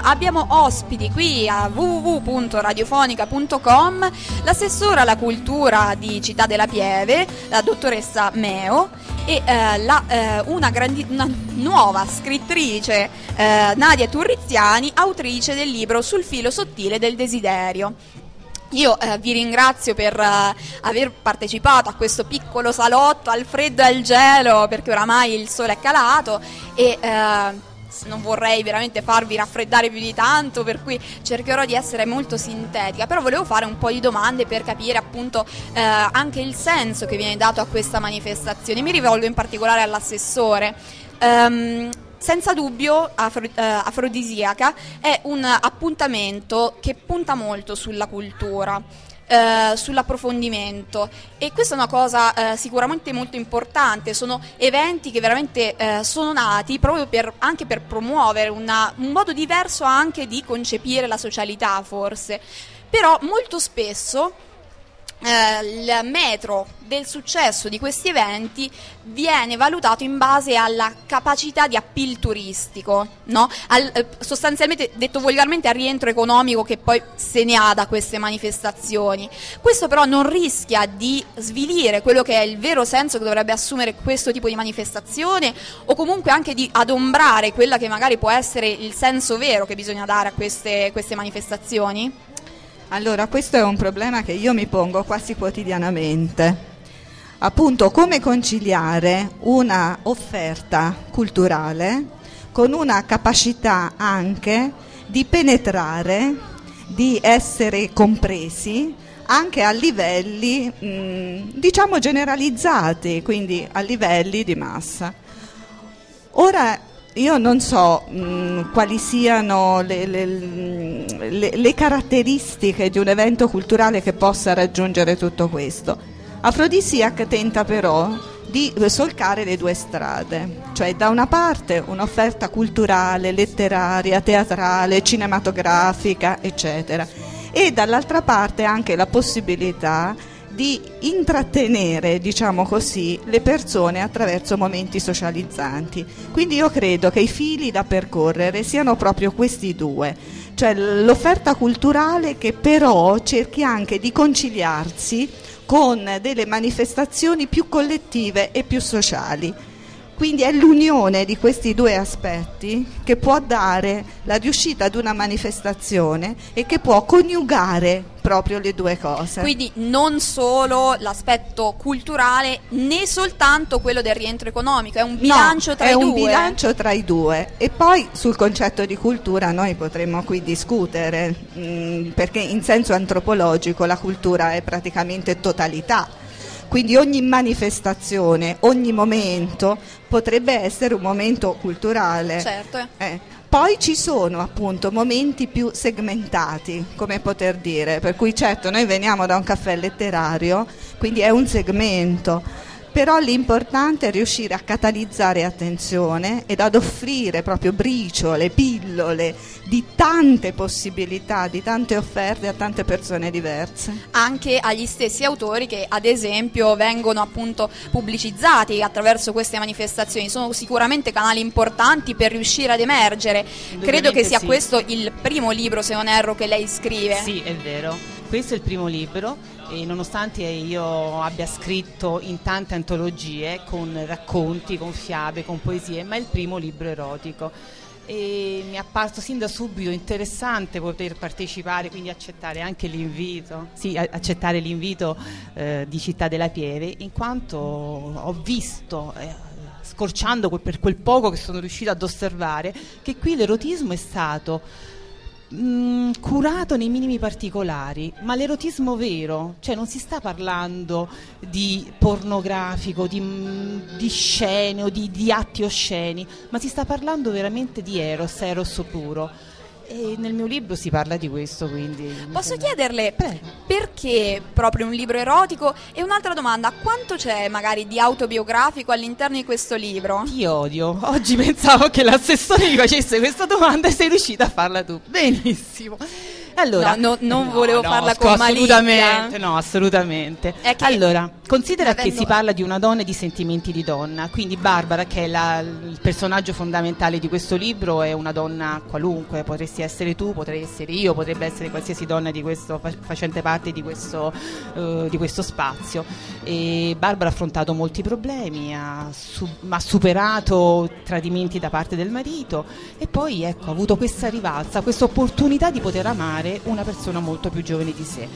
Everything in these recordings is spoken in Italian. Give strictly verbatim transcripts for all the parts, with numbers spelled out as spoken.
abbiamo ospiti qui a w w w punto radiofonica punto com l'assessora alla cultura di Città della Pieve, la dottoressa Meo, e eh, la, eh, una, grandi- una nuova scrittrice, eh, Nadia Turriziani, autrice del libro Sul filo sottile del desiderio. Io eh, vi ringrazio per eh, aver partecipato a questo piccolo salotto al freddo e al gelo, perché oramai il sole è calato e eh, non vorrei veramente farvi raffreddare più di tanto, per cui cercherò di essere molto sintetica, però volevo fare un po' di domande per capire appunto eh, anche il senso che viene dato a questa manifestazione. Mi rivolgo in particolare all'assessore. Um, Senza dubbio Afro, eh, Afrodisiaca è un appuntamento che punta molto sulla cultura, eh, sull'approfondimento, e questa è una cosa eh, sicuramente molto importante. Sono eventi che veramente eh, sono nati proprio per, anche per promuovere una, un modo diverso anche di concepire la socialità, forse, però molto spesso Eh, il metro del successo di questi eventi viene valutato in base alla capacità di appeal turistico, no? Al, eh, sostanzialmente, detto volgarmente, al rientro economico che poi se ne ha da queste manifestazioni. Questo però non rischia di svilire quello che è il vero senso che dovrebbe assumere questo tipo di manifestazione, o comunque anche di adombrare quella che magari può essere il senso vero che bisogna dare a queste, queste manifestazioni? Allora, questo è un problema che io mi pongo quasi quotidianamente. Appunto, come conciliare una offerta culturale con una capacità anche di penetrare, di essere compresi anche a livelli mh, diciamo generalizzati, quindi a livelli di massa. Ora, io non so mh, quali siano le, le, le, le caratteristiche di un evento culturale che possa raggiungere tutto questo. Afrodisiac tenta però di solcare le due strade, cioè da una parte un'offerta culturale, letteraria, teatrale, cinematografica, eccetera, e dall'altra parte anche la possibilità di intrattenere, diciamo così, le persone attraverso momenti socializzanti. Quindi io credo che i fili da percorrere siano proprio questi due, cioè l'offerta culturale che però cerchi anche di conciliarsi con delle manifestazioni più collettive e più sociali. Quindi è l'unione di questi due aspetti che può dare la riuscita ad una manifestazione e che può coniugare proprio le due cose. Quindi non solo l'aspetto culturale né soltanto quello del rientro economico, è un bilancio no, tra i due. È un bilancio tra i due. E poi sul concetto di cultura noi potremmo qui discutere, mh, perché in senso antropologico la cultura è praticamente totalità. Quindi ogni manifestazione, ogni momento potrebbe essere un momento culturale. Certo. Eh. Poi ci sono appunto momenti più segmentati, come poter dire, per cui certo noi veniamo da un caffè letterario, quindi è un segmento, però l'importante è riuscire a catalizzare attenzione ed ad offrire proprio briciole, pillole di tante possibilità, di tante offerte a tante persone diverse. Anche agli stessi autori che ad esempio vengono appunto pubblicizzati attraverso queste manifestazioni, sono sicuramente canali importanti per riuscire ad emergere. Credo che sia sì. questo il primo libro, se non erro, che lei scrive. Sì, è vero, questo è il primo libro. E nonostante io abbia scritto in tante antologie con racconti, con fiabe, con poesie, ma è il primo libro erotico e mi è apparso sin da subito interessante poter partecipare, quindi accettare anche l'invito, sì, accettare l'invito eh, di Città della Pieve, in quanto ho visto, eh, scorciando per quel poco che sono riuscita ad osservare, che qui l'erotismo è stato Mm, curato nei minimi particolari, ma l'erotismo vero, cioè non si sta parlando di pornografico, di, di scene o di, di atti osceni, ma si sta parlando veramente di eros, eros puro. E nel mio libro si parla di questo, quindi posso chiederle Prego. Perché proprio un libro erotico? E un'altra domanda, quanto c'è magari di autobiografico all'interno di questo libro? Ti odio, oggi pensavo che l'assessore mi facesse questa domanda e sei riuscita a farla tu, benissimo. Allora, no, no, non no, volevo no, farla sc- con assolutamente, malizia. no, assolutamente. È che allora, Considera Avendo... che si parla di una donna e di sentimenti di donna, quindi Barbara, che è la, il personaggio fondamentale di questo libro, è una donna qualunque, potresti essere tu, potrei essere io, potrebbe essere qualsiasi donna di questo, facente parte di questo, uh, di questo spazio. E Barbara ha affrontato molti problemi, ha, su, ha superato tradimenti da parte del marito e poi ecco, ha avuto questa rivalsa, questa opportunità di poter amare una persona molto più giovane di sé.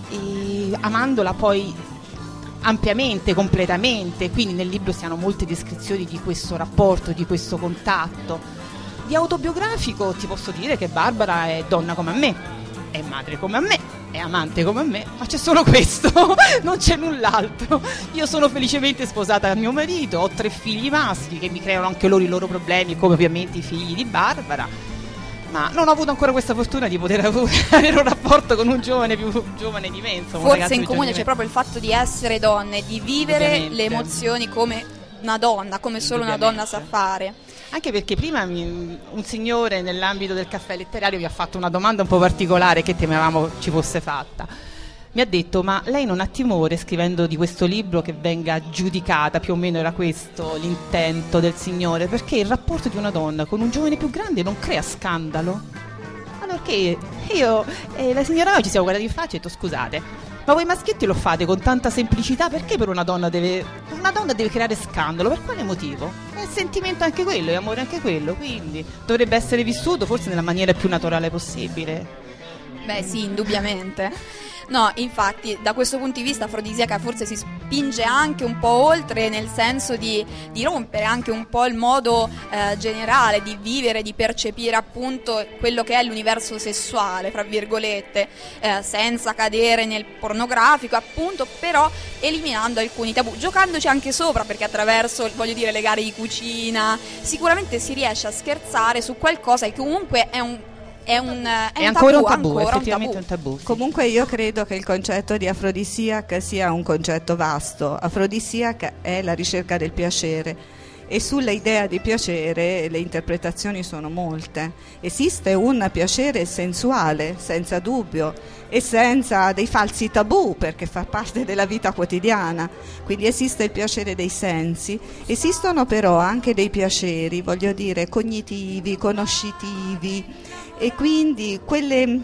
E amandola poi ampiamente, completamente, quindi nel libro si hanno molte descrizioni di questo rapporto, di questo contatto. Di autobiografico ti posso dire che Barbara è donna come me, è madre come me, è amante come me, ma c'è solo questo, non c'è null'altro. Io sono felicemente sposata da mio marito, ho tre figli maschi che mi creano anche loro i loro problemi, come ovviamente i figli di Barbara. Ma non ho avuto ancora questa fortuna di poter avere un rapporto con un giovane più giovane di me, insomma. Forse in comune c'è proprio il fatto di essere donne, di vivere Ovviamente. le emozioni come una donna, come solo una donna sa fare. Anche perché prima mi, un signore nell'ambito del caffè letterario mi ha fatto una domanda un po' particolare che temevamo ci fosse fatta. Mi ha detto: ma lei non ha timore, scrivendo di questo libro, che venga giudicata? Più o meno era questo l'intento del signore, perché il rapporto di una donna con un giovane più grande non crea scandalo? Allora che io e la signora noi ci siamo guardati in faccia e ho detto: scusate, ma voi maschietti lo fate con tanta semplicità, perché per una donna deve una donna deve creare scandalo? Per quale motivo? È sentimento anche quello, è amore anche quello, quindi dovrebbe essere vissuto forse nella maniera più naturale possibile. Beh sì, indubbiamente. No, infatti da questo punto di vista Afrodisiaca forse si spinge anche un po' oltre, nel senso di, di rompere anche un po' il modo eh, generale di vivere, di percepire appunto quello che è l'universo sessuale, fra virgolette, eh, senza cadere nel pornografico appunto, però eliminando alcuni tabù, giocandoci anche sopra, perché attraverso, voglio dire, le gare di cucina sicuramente si riesce a scherzare su qualcosa che comunque è un È, un, è, è un ancora tabù, un tabù, ancora effettivamente un tabù. un tabù. Sì. Comunque io credo che il concetto di afrodisiac sia un concetto vasto. Afrodisiac è la ricerca del piacere e sull'idea di piacere le interpretazioni sono molte. Esiste un piacere sensuale, senza dubbio, e senza dei falsi tabù, perché fa parte della vita quotidiana. Quindi esiste il piacere dei sensi, esistono però anche dei piaceri, voglio dire, cognitivi, conoscitivi, e quindi quelle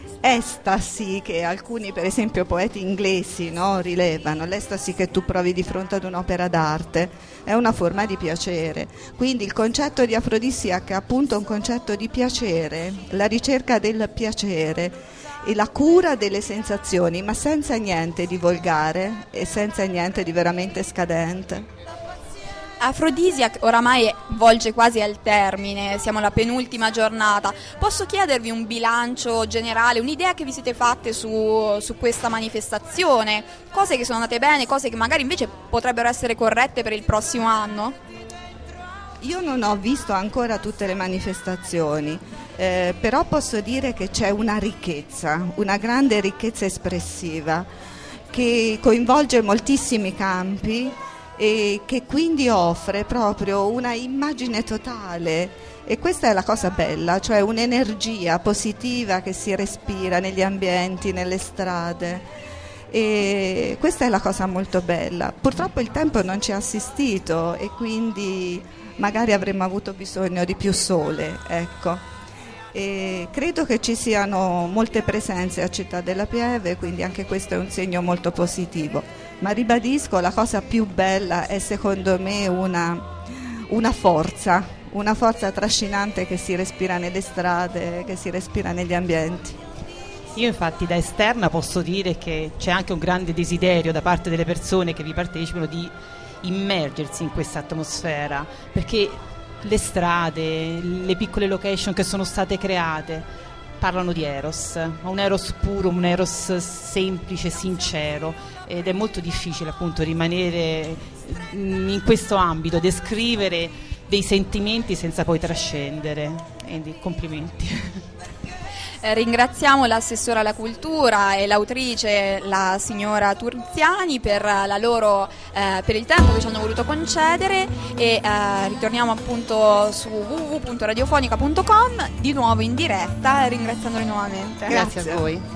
estasi che alcuni, per esempio poeti inglesi, no, rilevano, l'estasi che tu provi di fronte ad un'opera d'arte è una forma di piacere. Quindi il concetto di afrodisiaca è appunto un concetto di piacere, la ricerca del piacere e la cura delle sensazioni, ma senza niente di volgare e senza niente di veramente scadente. Afrodisiac oramai volge quasi al termine, siamo alla penultima giornata. Posso chiedervi un bilancio generale, un'idea che vi siete fatte su, su questa manifestazione? Cose che sono andate bene, cose che magari invece potrebbero essere corrette per il prossimo anno? Io non ho visto ancora tutte le manifestazioni, eh, però posso dire che c'è una ricchezza, una grande ricchezza espressiva che coinvolge moltissimi campi e che quindi offre proprio una immagine totale, e questa è la cosa bella, cioè un'energia positiva che si respira negli ambienti, nelle strade, e questa è la cosa molto bella. Purtroppo il tempo non ci ha assistito e quindi magari avremmo avuto bisogno di più sole, ecco. E credo che ci siano molte presenze a Città della Pieve, quindi anche questo è un segno molto positivo. Ma ribadisco, la cosa più bella è secondo me una, una forza, una forza trascinante che si respira nelle strade, che si respira negli ambienti. Io infatti da esterna posso dire che c'è anche un grande desiderio da parte delle persone che vi partecipano di immergersi in questa atmosfera, perché le strade, le piccole location che sono state create parlano di Eros, un Eros puro, un Eros semplice, sincero, ed è molto difficile appunto rimanere in questo ambito, descrivere dei sentimenti senza poi trascendere, quindi complimenti. Eh, ringraziamo l'assessora alla cultura e l'autrice, la signora Turziani, per la loro eh, per il tempo che ci hanno voluto concedere, e eh, ritorniamo appunto su w w w punto radiofonica punto com di nuovo in diretta, ringraziandoli nuovamente. Grazie, Grazie a voi.